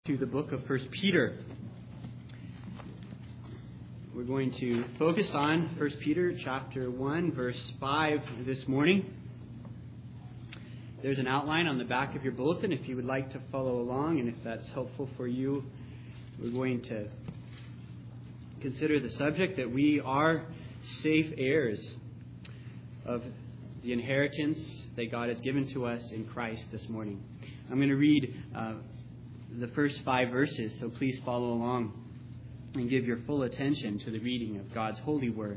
To the book of 1 Peter. We're going to focus on 1 Peter chapter 1, verse 5 this morning. There's an outline on the back of your bulletin if you would like to follow along, and if that's helpful for you, we're going to consider the subject that we are safe heirs of the inheritance that God has given to us in Christ this morning. I'm going to read the first 5 verses, so please follow along and give your full attention to the reading of God's holy word.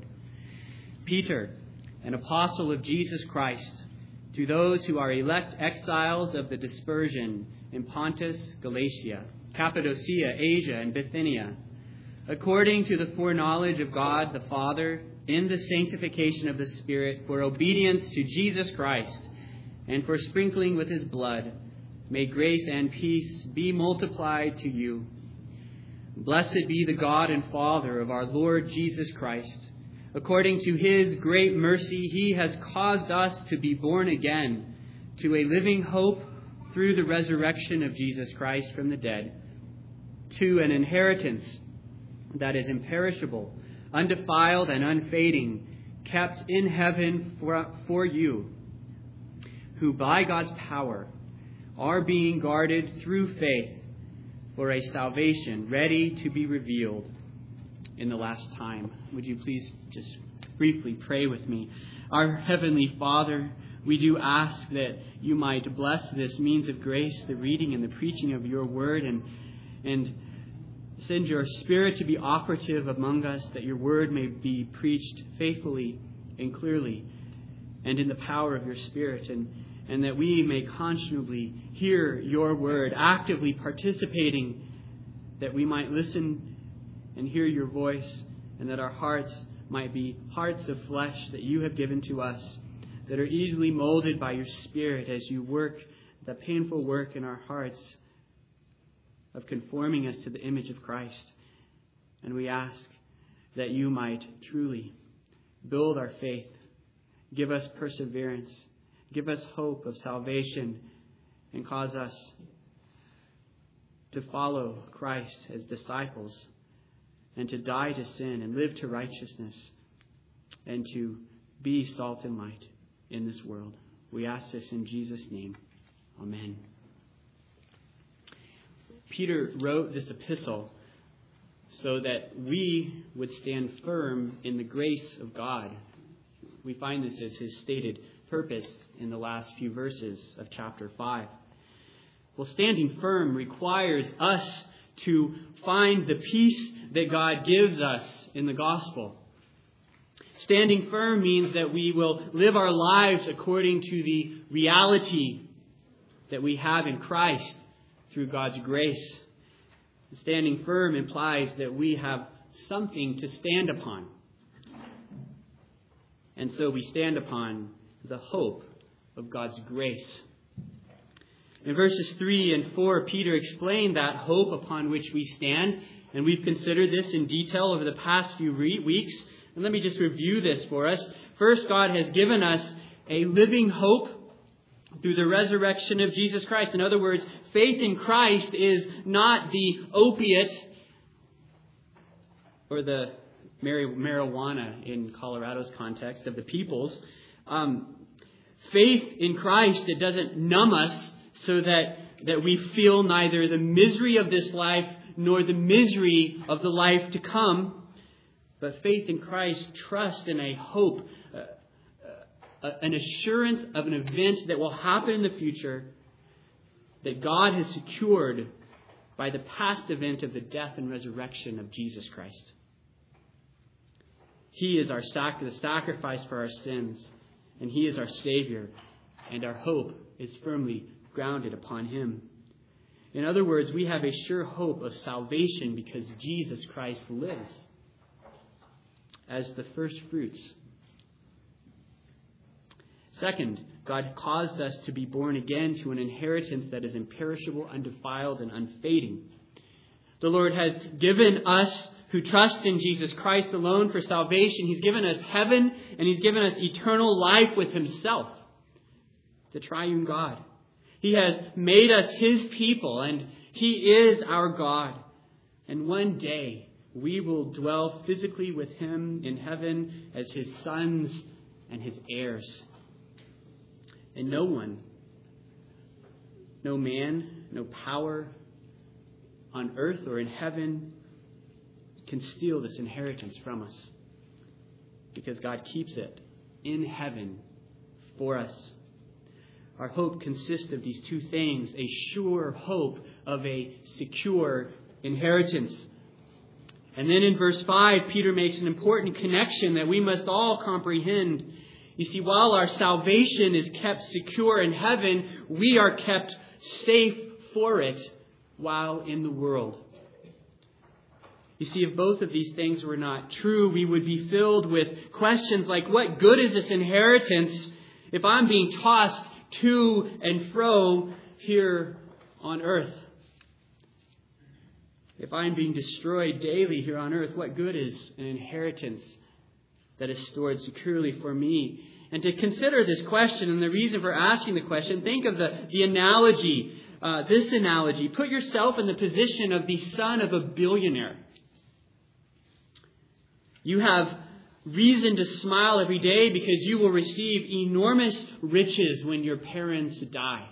Peter, an apostle of Jesus Christ, to those who are elect exiles of the dispersion in Pontus, Galatia, Cappadocia, Asia, and Bithynia, according to the foreknowledge of God the Father, in the sanctification of the Spirit, for obedience to Jesus Christ, and for sprinkling with his blood, may grace and peace be multiplied to you. Blessed be the God and Father of our Lord Jesus Christ. According to his great mercy, he has caused us to be born again to a living hope through the resurrection of Jesus Christ from the dead, to an inheritance that is imperishable, undefiled, and unfading, kept in heaven for you, who by God's power are being guarded through faith for a salvation ready to be revealed in the last time. Would you please just briefly pray with me? Our Heavenly Father, we do ask that you might bless this means of grace, the reading and the preaching of your word, and send your Spirit to be operative among us, that your word may be preached faithfully and clearly and in the power of your Spirit, and that we may conscionably hear your word, actively participating, that we might listen and hear your voice, and that our hearts might be hearts of flesh that you have given to us, that are easily molded by your Spirit as you work the painful work in our hearts of conforming us to the image of Christ. And we ask that you might truly build our faith, give us perseverance, give us hope of salvation, and cause us to follow Christ as disciples, and to die to sin and live to righteousness, and to be salt and light in this world. We ask this in Jesus' name. Amen. Peter wrote this epistle so that we would stand firm in the grace of God. We find this as his stated purpose in the last few verses of chapter 5. Well, standing firm requires us to find the peace that God gives us in the gospel. Standing firm means that we will live our lives according to the reality that we have in Christ through God's grace. Standing firm implies that we have something to stand upon. And so we stand upon the hope of God's grace. In verses 3 and 4, Peter explained that hope upon which we stand, and we've considered this in detail over the past few weeks. And let me just review this for us. First, God has given us a living hope through the resurrection of Jesus Christ. In other words, faith in Christ is not the opiate or the marijuana in Colorado's context of the peoples. Faith in Christ, it doesn't numb us so that we feel neither the misery of this life nor the misery of the life to come. But faith in Christ, trust in a hope, an assurance of an event that will happen in the future that God has secured by the past event of the death and resurrection of Jesus Christ. He is the sacrifice for our sins, and he is our Savior, and our hope is firmly grounded upon him. In other words, we have a sure hope of salvation because Jesus Christ lives as the first fruits. Second, God caused us to be born again to an inheritance that is imperishable, undefiled, and unfading. The Lord has given us who trust in Jesus Christ alone for salvation. He's given us heaven, and he's given us eternal life with himself, the triune God. He has made us his people, and He is our God. And one day we will dwell physically with him in heaven as his sons and his heirs. And no one, no man, no power on earth or in heaven can steal this inheritance from us, because God keeps it in heaven for us. Our hope consists of these two things: a sure hope of a secure inheritance. And then in verse 5, Peter makes an important connection that we must all comprehend. You see, while our salvation is kept secure in heaven, we are kept safe for it while in the world. You see, if both of these things were not true, we would be filled with questions like, what good is this inheritance if I'm being tossed to and fro here on earth? If I'm being destroyed daily here on earth, what good is an inheritance that is stored securely for me? And to consider this question and the reason for asking the question, think of the analogy, this analogy. Put yourself in the position of the son of a billionaire. You have reason to smile every day because you will receive enormous riches when your parents die.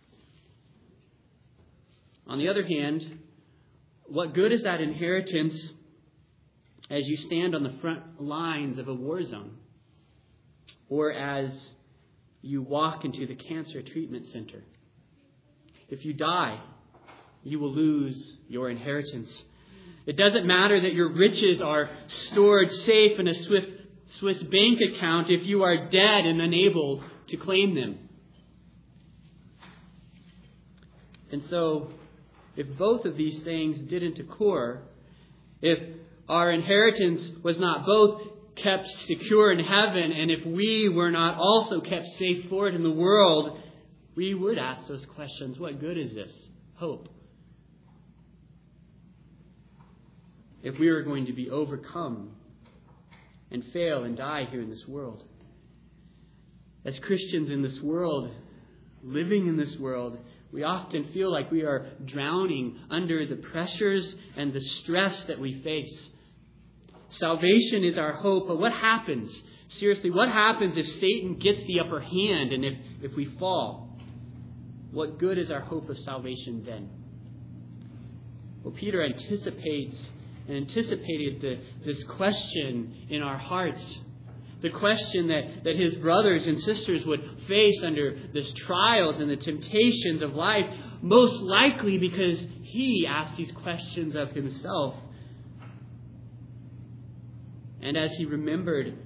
On the other hand, what good is that inheritance as you stand on the front lines of a war zone, or as you walk into the cancer treatment center? If you die, you will lose your inheritance. It doesn't matter that your riches are stored safe in a Swiss bank account if you are dead and unable to claim them. And so, if both of these things didn't occur, if our inheritance was not both kept secure in heaven, and if we were not also kept safe for it in the world, we would ask those questions. What good is this hope if we are going to be overcome and fail and die here in this world? As Christians in this world, living in this world, we often feel like we are drowning under the pressures and the stress that we face. Salvation is our hope, but what happens? Seriously, what happens if Satan gets the upper hand and if we fall? What good is our hope of salvation then? Well, Peter anticipated this question in our hearts. The question that his brothers and sisters would face under these trials and the temptations of life, most likely because he asked these questions of himself. And as he remembered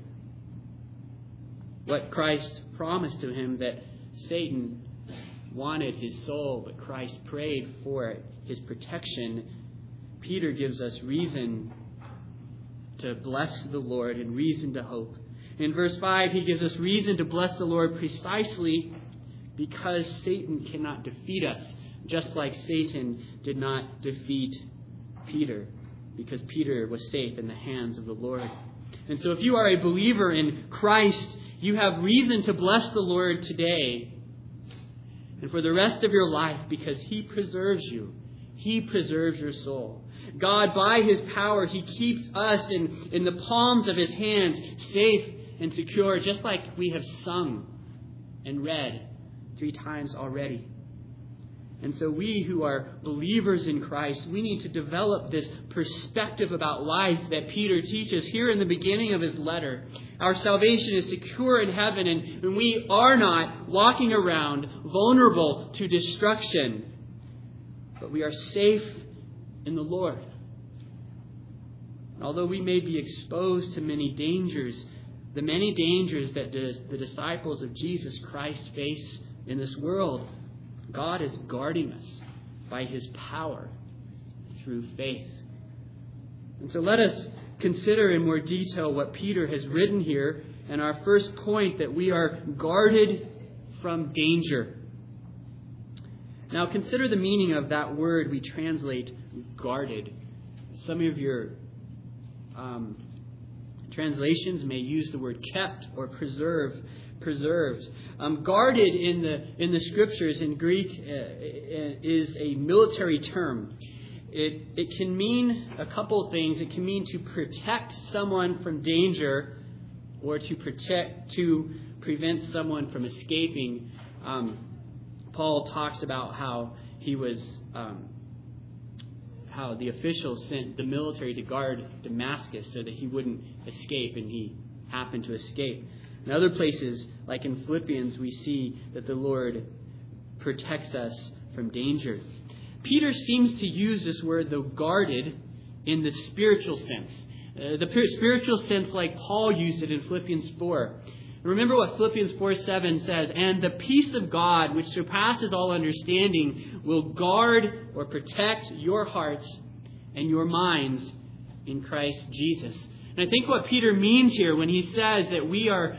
what Christ promised to him, that Satan wanted his soul, but Christ prayed for his protection, Peter gives us reason to bless the Lord and reason to hope. In verse 5, he gives us reason to bless the Lord precisely because Satan cannot defeat us, just like Satan did not defeat Peter, because Peter was safe in the hands of the Lord. And so if you are a believer in Christ, you have reason to bless the Lord today and for the rest of your life, because he preserves you. He preserves your soul. God, by his power, he keeps us in the palms of his hands, safe and secure, just like we have sung and read 3 times already. And so we who are believers in Christ, we need to develop this perspective about life that Peter teaches here in the beginning of his letter. Our salvation is secure in heaven, and we are not walking around vulnerable to destruction, but we are safe in the Lord. And although we may be exposed to many dangers, the many dangers that the disciples of Jesus Christ face in this world, God is guarding us by his power through faith. And so let us consider in more detail what Peter has written here, and our first point, that we are guarded from danger. Now consider the meaning of that word we translate guarded. Some of your translations may use the word kept or preserve. preserved. Guarded in the Scriptures in Greek is a military term. It can mean a couple of things. It can mean to protect someone from danger, or to prevent someone from escaping. Paul talks about how how the officials sent the military to guard Damascus so that he wouldn't escape, and he happened to escape. In other places, like in Philippians, we see that the Lord protects us from danger. Peter seems to use this word, though, guarded, in the spiritual sense. The spiritual sense like Paul used it in Philippians 4. Remember what Philippians 4:7 says, "And the peace of God, which surpasses all understanding, will guard or protect your hearts and your minds in Christ Jesus." And I think what Peter means here when he says that we are,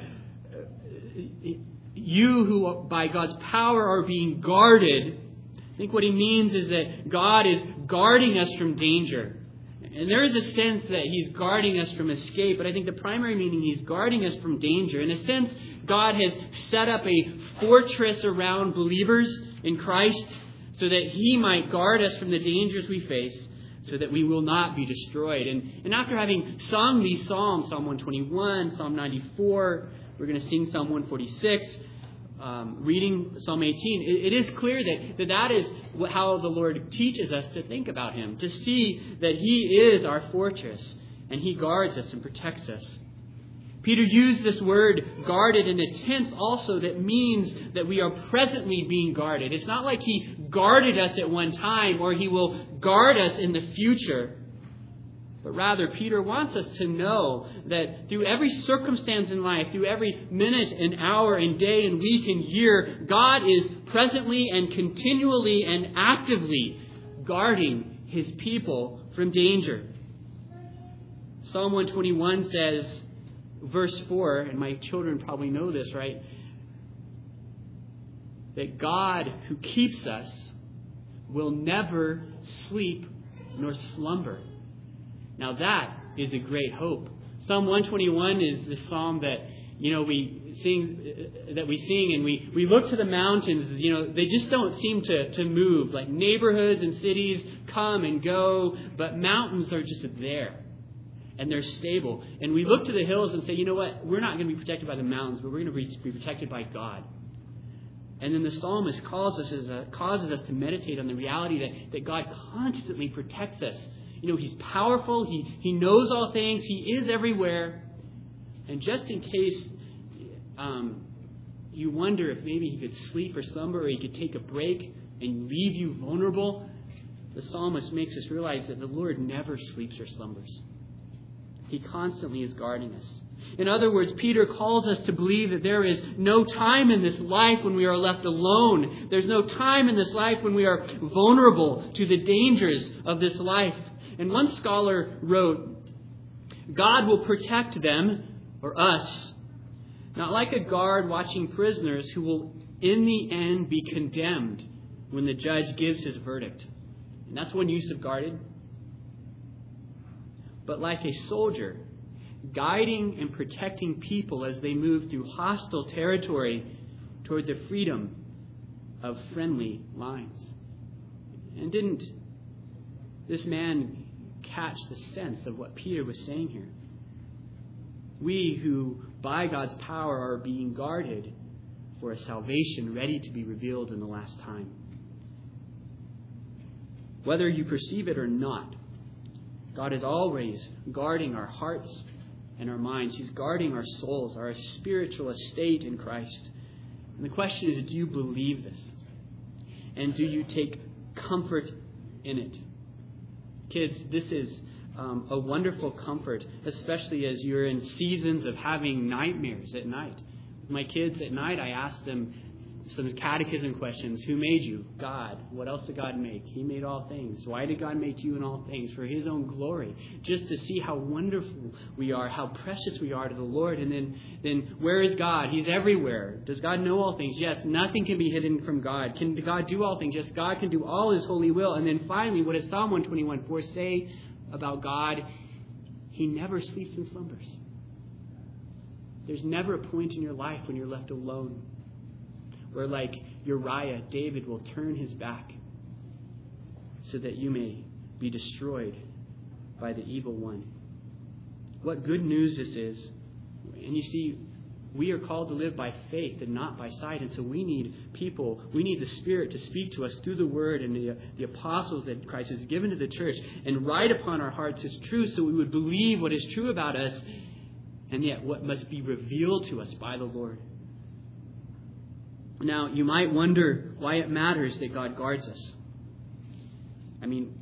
you who by God's power are being guarded, I think what he means is that God is guarding us from danger. And there is a sense that he's guarding us from escape, but I think the primary meaning, he's guarding us from danger. In a sense, God has set up a fortress around believers in Christ so that he might guard us from the dangers we face, so that we will not be destroyed. And after having sung these psalms, Psalm 121, Psalm 94, we're going to sing Psalm 146, reading Psalm 18, it is clear that is how the Lord teaches us to think about him, to see that he is our fortress and he guards us and protects us. Peter used this word guarded in a tense also that means that we are presently being guarded. It's not like he guarded us at one time or he will guard us in the future. But rather, Peter wants us to know that through every circumstance in life, through every minute and hour and day and week and year, God is presently and continually and actively guarding his people from danger. Psalm 121 says, verse 4, and my children probably know this, right? That God who keeps us will never sleep nor slumber. Now that is a great hope. Psalm 121 is the psalm that we sing, and we look to the mountains. They just don't seem to move. Like neighborhoods and cities come and go, but mountains are just there, and they're stable. And we look to the hills and say, you know what? We're not going to be protected by the mountains, but we're going to be protected by God. And then the psalmist causes us to meditate on the reality that God constantly protects us. He's powerful. He knows all things. He is everywhere. And just in case you wonder if maybe he could sleep or slumber, or he could take a break and leave you vulnerable, the psalmist makes us realize that the Lord never sleeps or slumbers. He constantly is guarding us. In other words, Peter calls us to believe that there is no time in this life when we are left alone. There's no time in this life when we are vulnerable to the dangers of this life. And one scholar wrote, God will protect them, or us, not like a guard watching prisoners who will in the end be condemned when the judge gives his verdict. And that's one use of guarded. But like a soldier, guiding and protecting people as they move through hostile territory toward the freedom of friendly lines. And didn't this man catch the sense of what Peter was saying here? We who, by God's power, are being guarded for a salvation ready to be revealed in the last time. Whether you perceive it or not, God is always guarding our hearts and our minds. He's guarding our souls, our spiritual estate in Christ. And the question is, do you believe this? And do you take comfort in it? Kids, this is a wonderful comfort, especially as you're in seasons of having nightmares at night. With my kids at night, I ask them some catechism questions. Who made you? God. What else did God make? He made all things. Why did God make you in all things? For his own glory. Just to see how wonderful we are, how precious we are to the Lord. And then where is God? He's everywhere. Does God know all things? Yes. Nothing can be hidden from God. Can God do all things? Yes. God can do all his holy will. And then finally, what does Psalm 121:4 say about God? He never sleeps and slumbers. There's never a point in your life when you're left alone where, like Uriah, David will turn his back so that you may be destroyed by the evil one. What good news this is. And you see, we are called to live by faith and not by sight. And so we need people, we need the Spirit to speak to us through the Word and the apostles that Christ has given to the church and write upon our hearts His truth so we would believe what is true about us and yet what must be revealed to us by the Lord. Now, you might wonder why it matters that God guards us. I mean,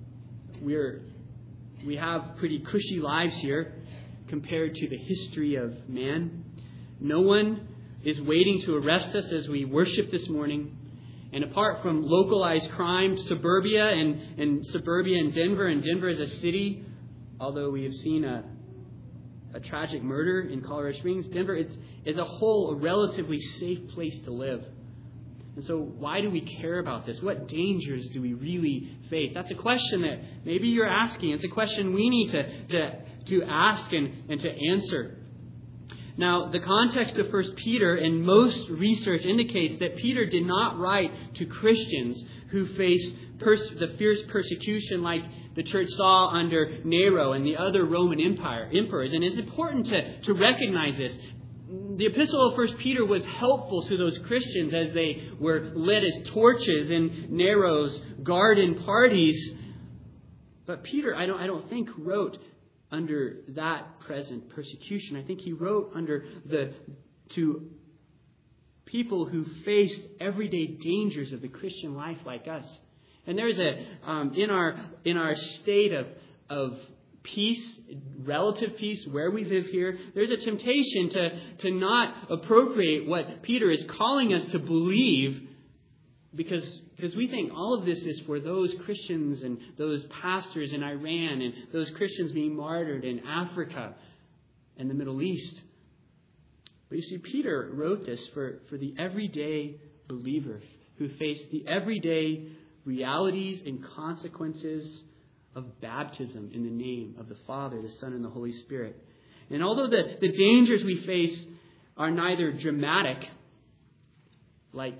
we have pretty cushy lives here compared to the history of man. No one is waiting to arrest us as we worship this morning. And apart from localized crime, suburbia and Denver as a city, although we have seen a tragic murder in Colorado Springs, Denver is a whole a relatively safe place to live. And so why do we care about this? What dangers do we really face? That's a question that maybe you're asking. It's a question we need to ask and to answer. Now, the context of 1 Peter and most research indicates that Peter did not write to Christians who face the fierce persecution like the church saw under Nero and the other Roman emperors. And it's important to recognize this. The epistle of 1 Peter was helpful to those Christians as they were lit as torches in Nero's garden parties. But Peter, I don't think, wrote under that present persecution. I think he wrote to people who faced everyday dangers of the Christian life like us. And there's in our state of peace, relative peace, where we live here, there's a temptation to not appropriate what Peter is calling us to believe because we think all of this is for those Christians and those pastors in Iran and those Christians being martyred in Africa and the Middle East. But you see, Peter wrote this for the everyday believer who faced the everyday realities and consequences of baptism in the name of the Father, the Son, and the Holy Spirit. And although the dangers we face are neither dramatic, like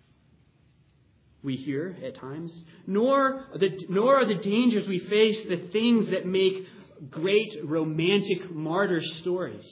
we hear at times, nor are the dangers we face the things that make great romantic martyr stories.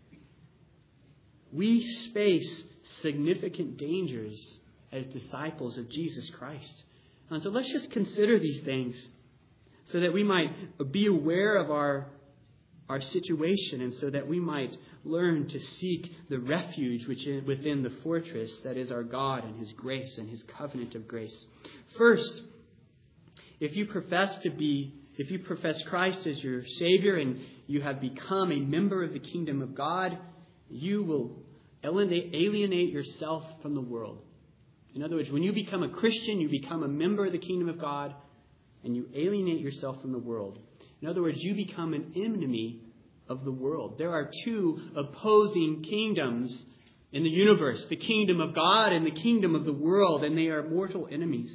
We face significant dangers as disciples of Jesus Christ. And so let's just consider these things so that we might be aware of our situation and so that we might learn to seek the refuge which is within the fortress that is our God and His grace and His covenant of grace. First, if you profess Christ as your Savior and you have become a member of the kingdom of God, you will alienate yourself from the world. In other words, when you become a Christian, you become a member of the kingdom of God and you alienate yourself from the world. In other words, you become an enemy of the world. There are two opposing kingdoms in the universe, the kingdom of God and the kingdom of the world, and they are mortal enemies.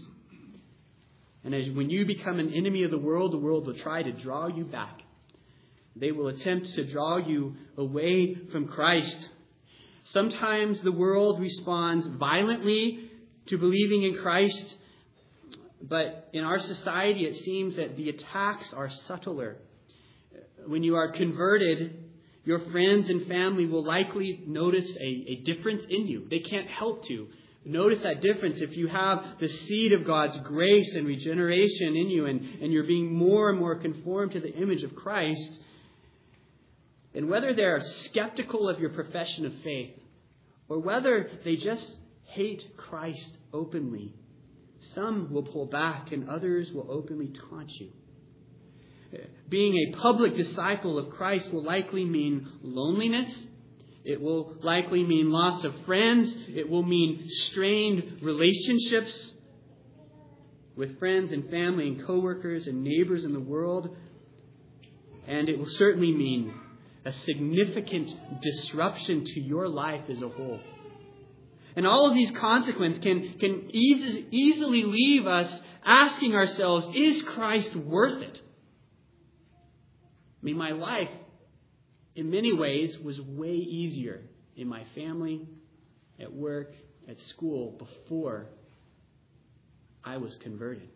And when you become an enemy of the world will try to draw you back. They will attempt to draw you away from Christ. Sometimes the world responds violently to believing in Christ, but in our society it seems that the attacks are subtler. When you are converted, your friends and family will likely notice a difference in you. They can't help to notice that difference if you have the seed of God's grace and regeneration in you and you're being more and more conformed to the image of Christ. And whether they're skeptical of your profession of faith or whether they just hate Christ openly, some will pull back and others will openly taunt you. Being a public disciple of Christ will likely mean loneliness. It will likely mean loss of friends. It will mean strained relationships with friends and family and coworkers and neighbors in the world. And it will certainly mean a significant disruption to your life as a whole. And all of these consequences can easily leave us asking ourselves, is Christ worth it? I mean, my life in many ways, was way easier in my family, at work, at school, before I was converted.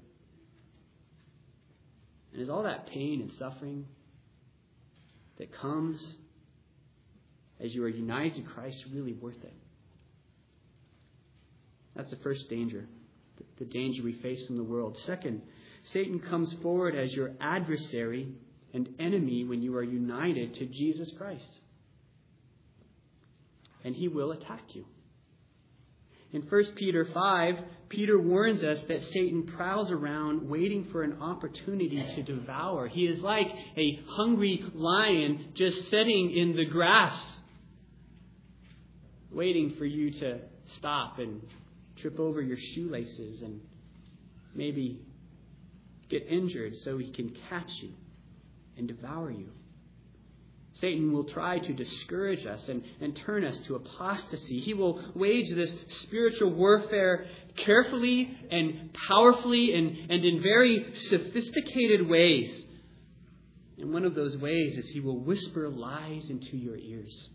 And is all that pain and suffering that comes as you are united to Christ really worth it? That's the first danger, the danger we face in the world. Second, Satan comes forward as your adversary and enemy when you are united to Jesus Christ. And he will attack you. In 1 Peter 5, Peter warns us that Satan prowls around waiting for an opportunity to devour. He is like a hungry lion just sitting in the grass, waiting for you to stop and trip over your shoelaces and maybe get injured so he can catch you and devour you. Satan will try to discourage us and turn us to apostasy. He will wage this spiritual warfare carefully and powerfully and in very sophisticated ways. And one of those ways is he will whisper lies into your ears.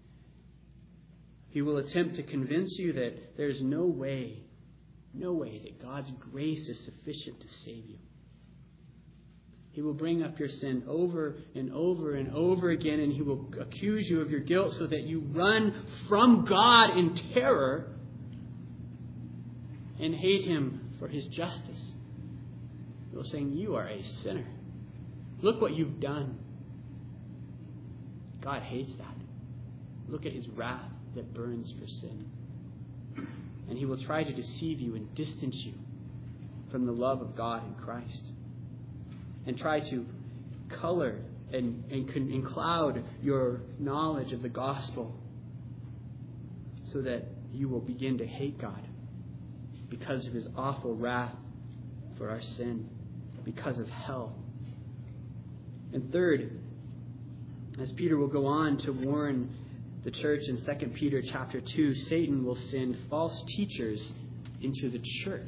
He will attempt to convince you that there's no way that God's grace is sufficient to save you. He will bring up your sin over and over and over again, and he will accuse you of your guilt so that you run from God in terror and hate him for his justice. He will say, you are a sinner. Look what you've done. God hates that. Look at his wrath that burns for sin. And he will try to deceive you and distance you from the love of God in Christ. And try to color and cloud your knowledge of the gospel so that you will begin to hate God because of his awful wrath for our sin, because of hell. And third, as Peter will go on to warn the church in 2 Peter chapter 2, Satan will send false teachers into the church.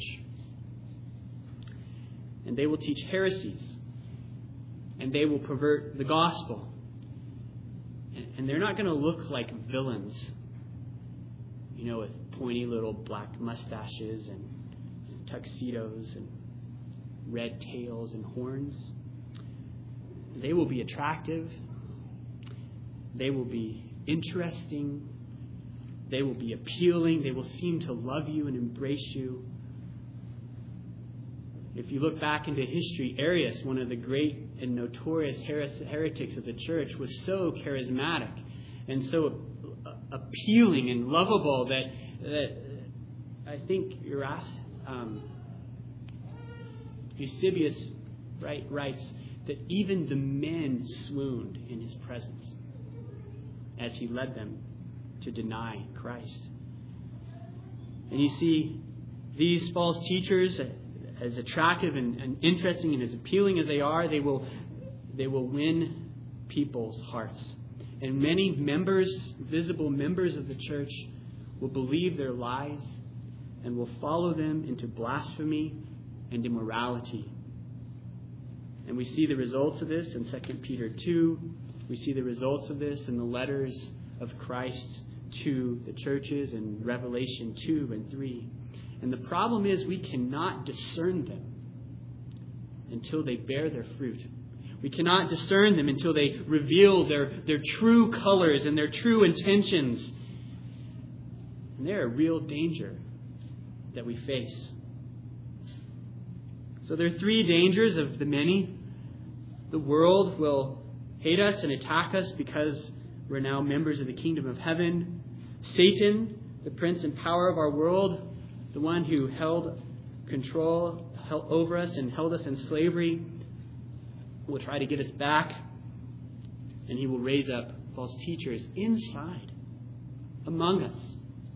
And they will teach heresies. And they will pervert the gospel. And they're not going to look like villains, with pointy little black mustaches and tuxedos and red tails and horns. They will be attractive. They will be interesting. They will be appealing. They will seem to love you and embrace you. If you look back into history, Arius, one of the great and notorious heretics of the church, was so charismatic and so appealing and lovable that I think Eusebius writes that even the men swooned in his presence as he led them to deny Christ. And you see, these false teachers, as attractive and interesting and as appealing as they are, they will win people's hearts. And many visible members of the church, will believe their lies and will follow them into blasphemy and immorality. And we see the results of this in 2 Peter 2. We see the results of this in the letters of Christ to the churches in Revelation 2 and 3. And the problem is we cannot discern them until they bear their fruit. We cannot discern them until they reveal their true colors and their true intentions. And they're a real danger that we face. So there are three dangers of the many. The world will hate us and attack us because we're now members of the kingdom of heaven. Satan, the prince and power of our world, the one who held control over us and held us in slavery, will try to get us back. And he will raise up false teachers inside, among us,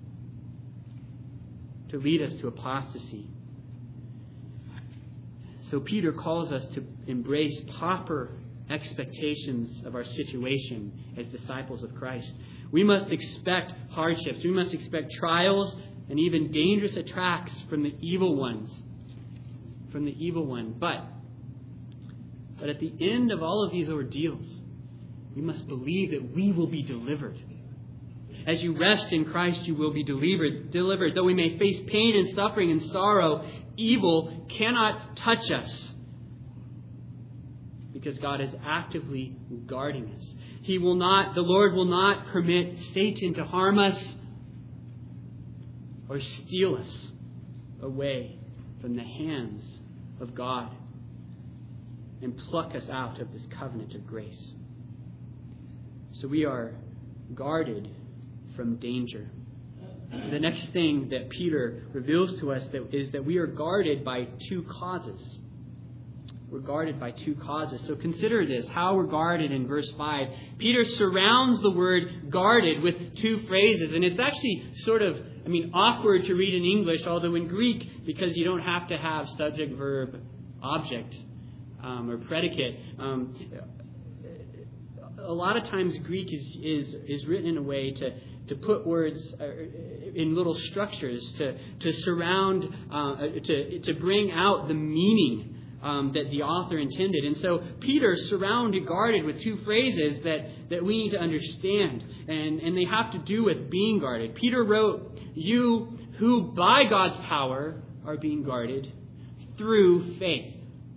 to lead us to apostasy. So Peter calls us to embrace proper expectations of our situation as disciples of Christ. We must expect hardships. We must expect trials and even dangerous attacks from the evil ones. From the evil one. But at the end of all of these ordeals, We must believe that we will be delivered. As you rest in Christ, you will be delivered. Though we may face pain and suffering and sorrow, evil cannot touch us because God is actively guarding us. The Lord will not permit Satan to harm us or steal us away from the hands of God and pluck us out of this covenant of grace. So we are guarded from danger. The next thing that Peter reveals to us is that we are guarded by two causes. We're guarded by two causes. So consider this, how we're guarded in verse 5. Peter surrounds the word guarded with two phrases. And it's actually sort of, awkward to read in English, although in Greek, because you don't have to have subject, verb, object, or predicate. A lot of times Greek is written in a way to put words in little structures, to surround, to bring out the meaning that the author intended. And so Peter guarded with two phrases that we need to understand. And they have to do with being guarded. Peter wrote, "You who by God's power are being guarded through faith."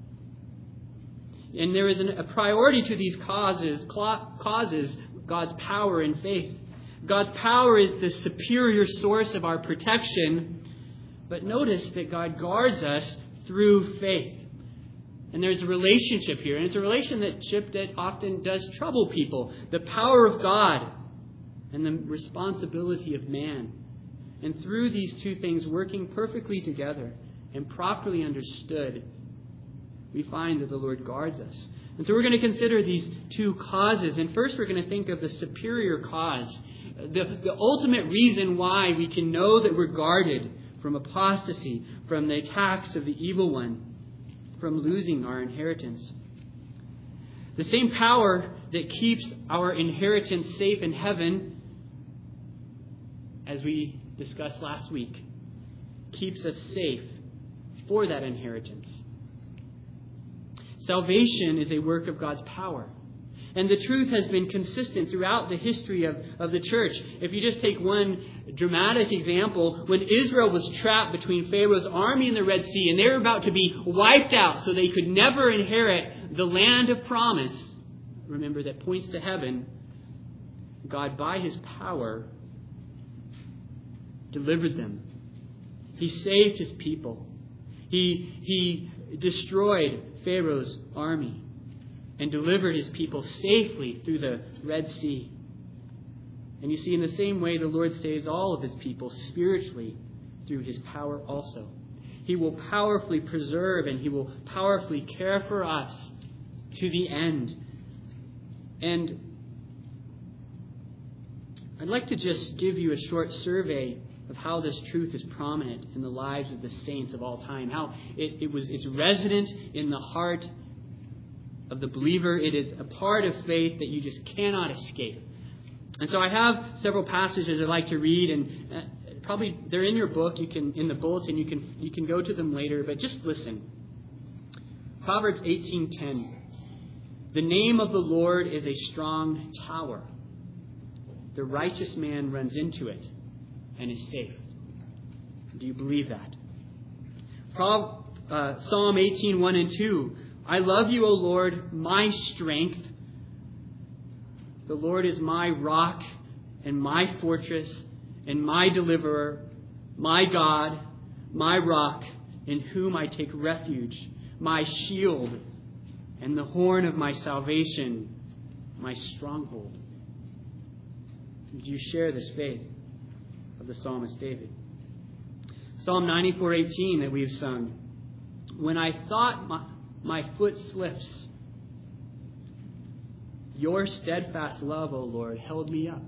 And there is a priority to these causes, God's power and faith. God's power is the superior source of our protection. But notice that God guards us through faith. And there's a relationship here. And it's a relationship that often does trouble people. The power of God and the responsibility of man. And through these two things working perfectly together and properly understood, we find that the Lord guards us. And so we're going to consider these two causes. And first we're going to think of the superior cause. The ultimate reason why we can know that we're guarded from apostasy, from the attacks of the evil one, from losing our inheritance. The same power that keeps our inheritance safe in heaven, as we discussed last week, keeps us safe for that inheritance. Salvation is a work of God's power. And the truth has been consistent throughout the history of the church. If you just take one dramatic example, when Israel was trapped between Pharaoh's army and the Red Sea, and they were about to be wiped out so they could never inherit the land of promise, remember that points to heaven, God by His power delivered them. He saved His people. He destroyed Pharaoh's army and delivered His people safely through the Red Sea. And you see, in the same way, the Lord saves all of His people spiritually through His power also. He will powerfully preserve and He will powerfully care for us to the end. And I'd like to just give you a short survey of how this truth is prominent in the lives of the saints of all time. How it's resident in the heart of the believer. It is a part of faith that you just cannot escape. And so I have several passages I'd like to read, and probably they're in your book. You can, in the bulletin, you can go to them later, but just listen. Proverbs 18:10. The name of the Lord is a strong tower. The righteous man runs into it and is safe. Do you believe that? Psalm 18:1 and 2. I love you, O Lord, my strength. The Lord is my rock and my fortress and my deliverer, my God, my rock, in whom I take refuge, my shield and the horn of my salvation, my stronghold. Do you share this faith of the psalmist David? Psalm 94:18 that we've sung. When I thought my foot slips, your steadfast love, O Lord, held me up.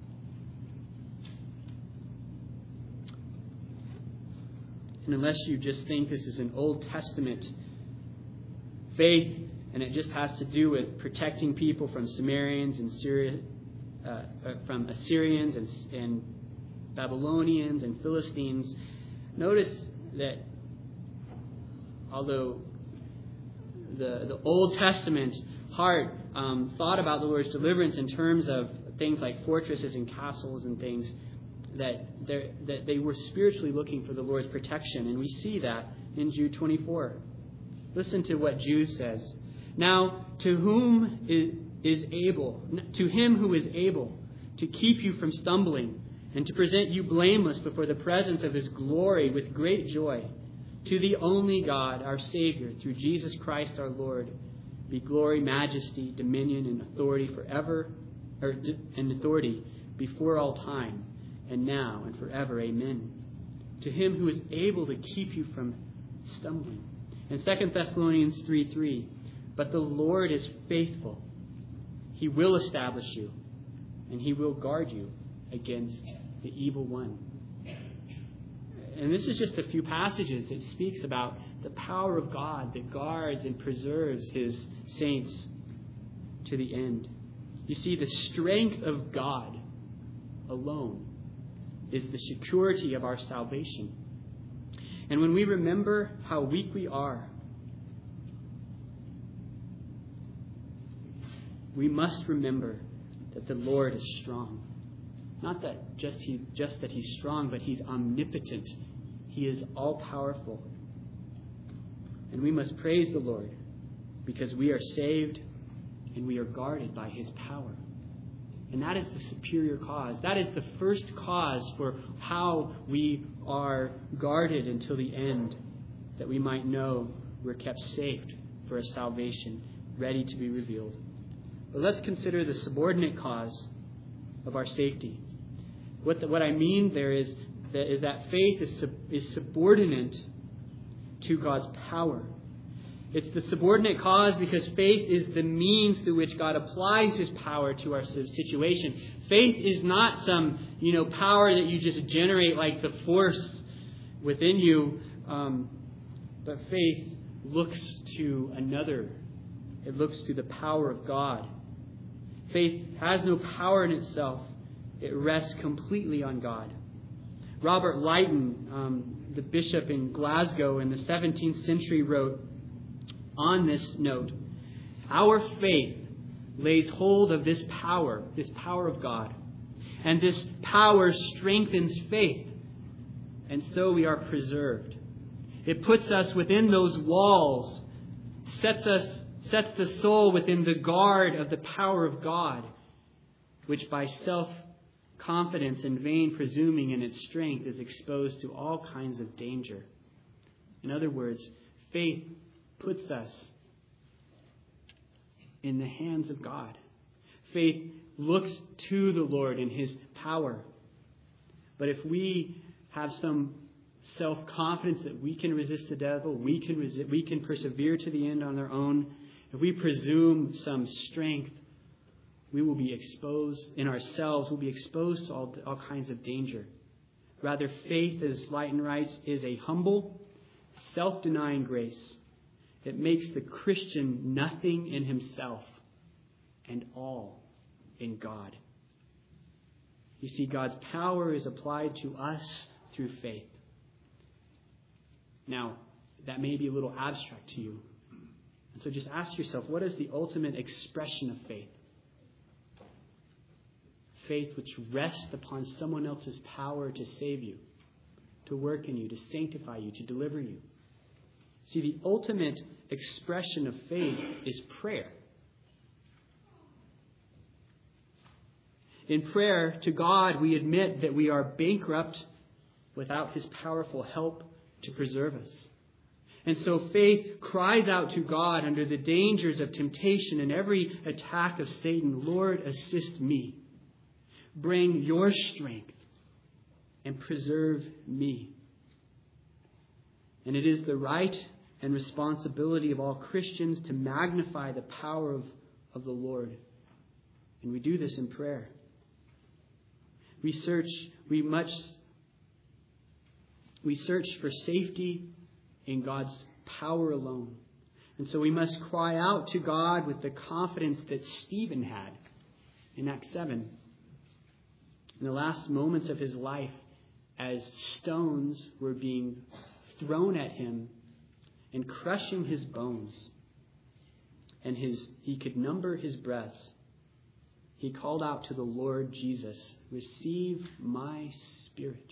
And unless you just think this is an Old Testament faith and it just has to do with protecting people from Sumerians and from Assyrians and Babylonians and Philistines, notice that although the Old Testament heart thought about the Lord's deliverance in terms of things like fortresses and castles and things, that they were spiritually looking for the Lord's protection. And we see that in Jude 24. Listen to what Jude says. Now, to him who is able to keep you from stumbling and to present you blameless before the presence of his glory with great joy, to the only God, our Savior, through Jesus Christ our Lord, be glory, majesty, dominion, and authority forever, and authority before all time, and now and forever. Amen. To him who is able to keep you from stumbling. And 2 Thessalonians 3:3, but the Lord is faithful. He will establish you, and he will guard you against the evil one. And this is just a few passages that speaks about the power of God that guards and preserves his saints to the end. You see, the strength of God alone is the security of our salvation. And when we remember how weak we are, we must remember that the Lord is strong. Not that just that he's strong, but he's omnipotent. He is all-powerful. And we must praise the Lord because we are saved and we are guarded by his power. And that is the superior cause. That is the first cause for how we are guarded until the end, that we might know we're kept safe for a salvation ready to be revealed. But let's consider the subordinate cause of our safety. What I mean there is that faith is subordinate to God's power. It's the subordinate cause because faith is the means through which God applies his power to our situation. Faith is not some, power that you just generate like the force within you. But faith looks to another. It looks to the power of God. Faith has no power in itself. It rests completely on God. Robert Lighton, the bishop in Glasgow in the 17th century, wrote on this note, our faith lays hold of this power of God. And this power strengthens faith. And so we are preserved. It puts us within those walls, sets the soul within the guard of the power of God, which by self-confidence and vain presuming in its strength is exposed to all kinds of danger. In other words, faith puts us in the hands of God. Faith looks to the Lord and his power. But if we have some self-confidence that we can resist the devil, we can persevere to the end on our own, if we presume some strength, we will be exposed in ourselves, we'll be exposed to all kinds of danger. Rather, faith, as Lighton writes, is a humble, self-denying grace. It makes the Christian nothing in himself and all in God. You see, God's power is applied to us through faith. Now, that may be a little abstract to you. And so just ask yourself, what is the ultimate expression of faith? Faith which rests upon someone else's power to save you, to work in you, to sanctify you, to deliver you. See, the ultimate expression of faith is prayer. In prayer to God, we admit that we are bankrupt without his powerful help to preserve us. And so faith cries out to God under the dangers of temptation and every attack of Satan, Lord, assist me. Bring your strength and preserve me. And it is the right and responsibility of all Christians to magnify the power of the Lord. And we do this in prayer. We search for safety in God's power alone. And so we must cry out to God with the confidence that Stephen had in Acts 7. In the last moments of his life, as stones were being thrown at him and crushing his bones. and he could number his breaths, he called out to the Lord Jesus, "Receive my spirit.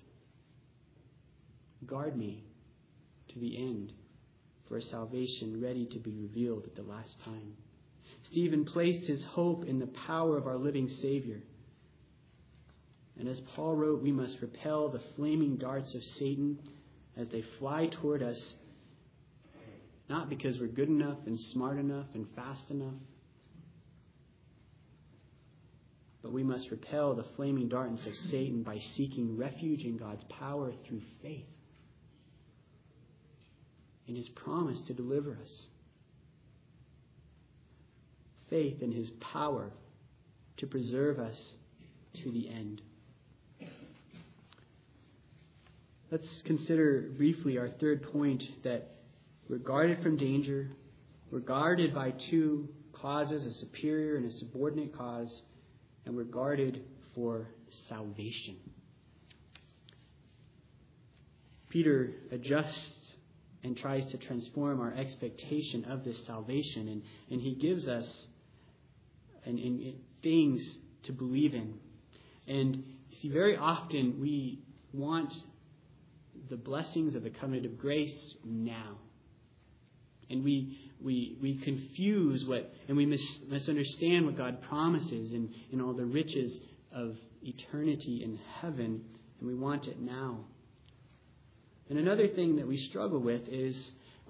Guard me to the end for a salvation ready to be revealed at the last time." Stephen placed his hope in the power of our living Savior. And as Paul wrote, we must repel the flaming darts of Satan as they fly toward us, not because we're good enough and smart enough and fast enough, but we must repel the flaming darts of Satan by seeking refuge in God's power through faith in his promise to deliver us. Faith in his power to preserve us to the end. Let's consider briefly our third point, that we're guarded from danger. We're guarded by two causes, a superior and a subordinate cause, and we're guarded for salvation. Peter adjusts and tries to transform our expectation of this salvation, and he gives us things to believe in. And you see, very often we want the blessings of the covenant of grace now. And we confuse and we misunderstand what God promises in all the riches of eternity in heaven, and we want it now. And another thing that we struggle with is,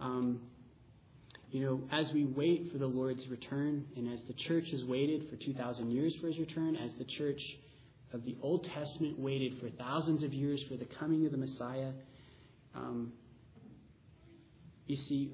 as we wait for the Lord's return, and as the church has waited for 2,000 years for his return, as the church of the Old Testament waited for thousands of years for the coming of the Messiah, you see,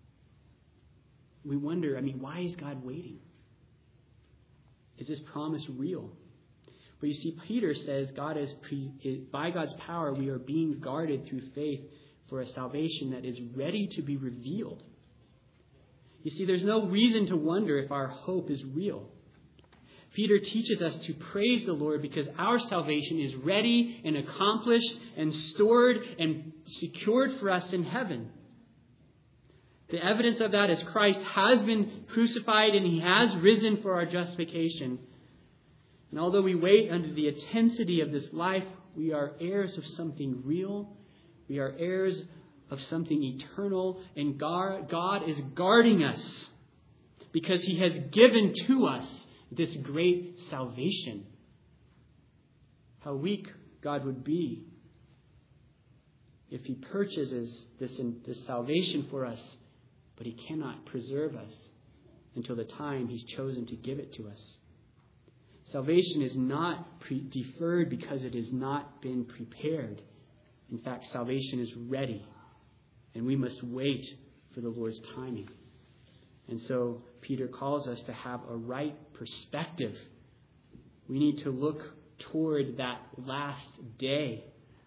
we wonder, why is God waiting? Is this promise real? But you see, Peter says by God's power we are being guarded through faith for a salvation that is ready to be revealed. You see, there's no reason to wonder if our hope is real. Peter teaches us to praise the Lord because our salvation is ready and accomplished and stored and secured for us in heaven. The evidence of that is Christ has been crucified and he has risen for our justification. And although we wait under the intensity of this life, we are heirs of something real. We are heirs of something eternal. And God is guarding us because he has given to us this great salvation. How weak God would be if he purchases this salvation for us, but he cannot preserve us until the time he's chosen to give it to us. Salvation is not deferred because it has not been prepared. In fact, salvation is ready, and we must wait for the Lord's timing. And so Peter calls us to have a right perspective. We need to look toward that last day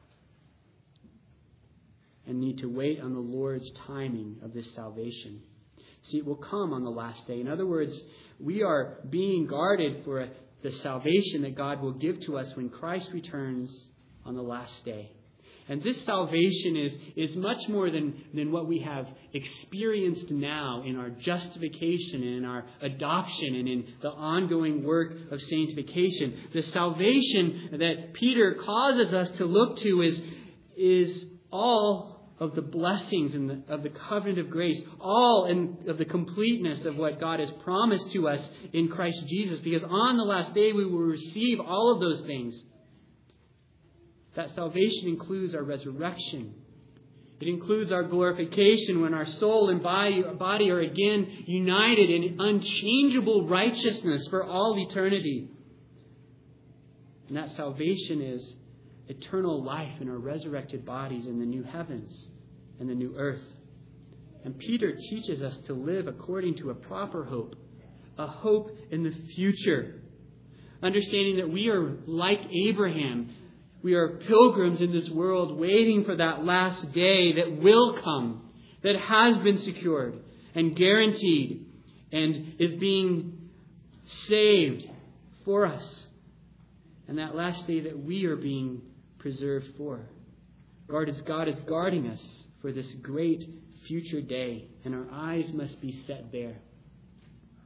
and need to wait on the Lord's timing of this salvation. See, it will come on the last day. In other words, we are being guarded for the salvation that God will give to us when Christ returns on the last day. And this salvation is much more than what we have experienced now in our justification and in our adoption and in the ongoing work of sanctification. The salvation that Peter causes us to look to is all of the blessings and of the covenant of grace, all of the completeness of what God has promised to us in Christ Jesus. Because on the last day we will receive all of those things. That salvation includes our resurrection. It includes our glorification when our soul and body are again united in unchangeable righteousness for all eternity. And that salvation is eternal life in our resurrected bodies in the new heavens and the new earth. And Peter teaches us to live according to a proper hope, a hope in the future. Understanding that we are like Abraham. We are pilgrims in this world waiting for that last day that will come, that has been secured and guaranteed and is being saved for us. And that last day that we are being preserved for. God is guarding us for this great future day, and our eyes must be set there.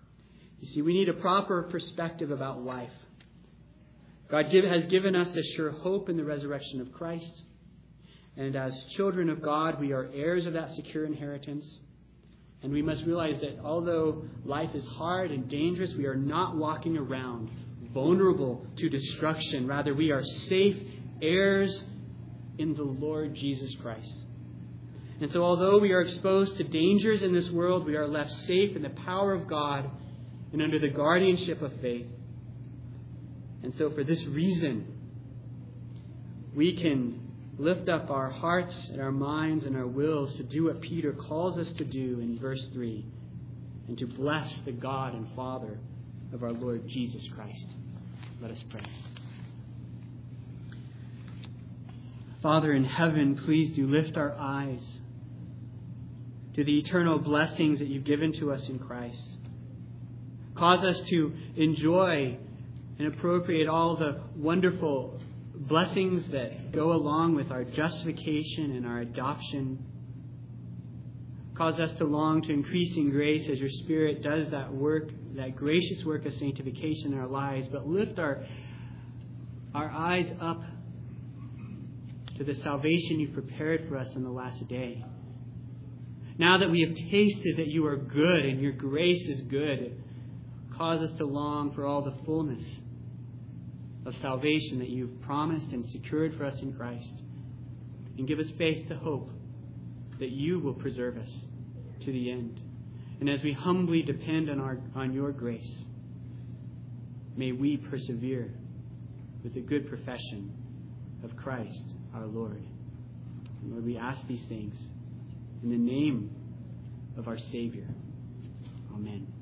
You see, we need a proper perspective about life. God has given us a sure hope in the resurrection of Christ. And as children of God, we are heirs of that secure inheritance. And we must realize that although life is hard and dangerous, we are not walking around vulnerable to destruction. Rather, we are safe heirs in the Lord Jesus Christ. And so although we are exposed to dangers in this world, we are left safe in the power of God and under the guardianship of faith. And so for this reason, we can lift up our hearts and our minds and our wills to do what Peter calls us to do in verse 3, and to bless the God and Father of our Lord Jesus Christ. Let us pray. Father in heaven, please do lift our eyes to the eternal blessings that you've given to us in Christ. Cause us to enjoy and appropriate all the wonderful blessings that go along with our justification and our adoption. Cause us to long to increasing grace as your Spirit does that work, that gracious work of sanctification in our lives. But lift our eyes up to the salvation you've prepared for us in the last day. Now that we have tasted that you are good and your grace is good, cause us to long for all the fullness of salvation that you've promised and secured for us in Christ. And give us faith to hope that you will preserve us to the end. And as we humbly depend on your grace, may we persevere with a good profession of Christ our Lord. And Lord, we ask these things in the name of our Savior. Amen.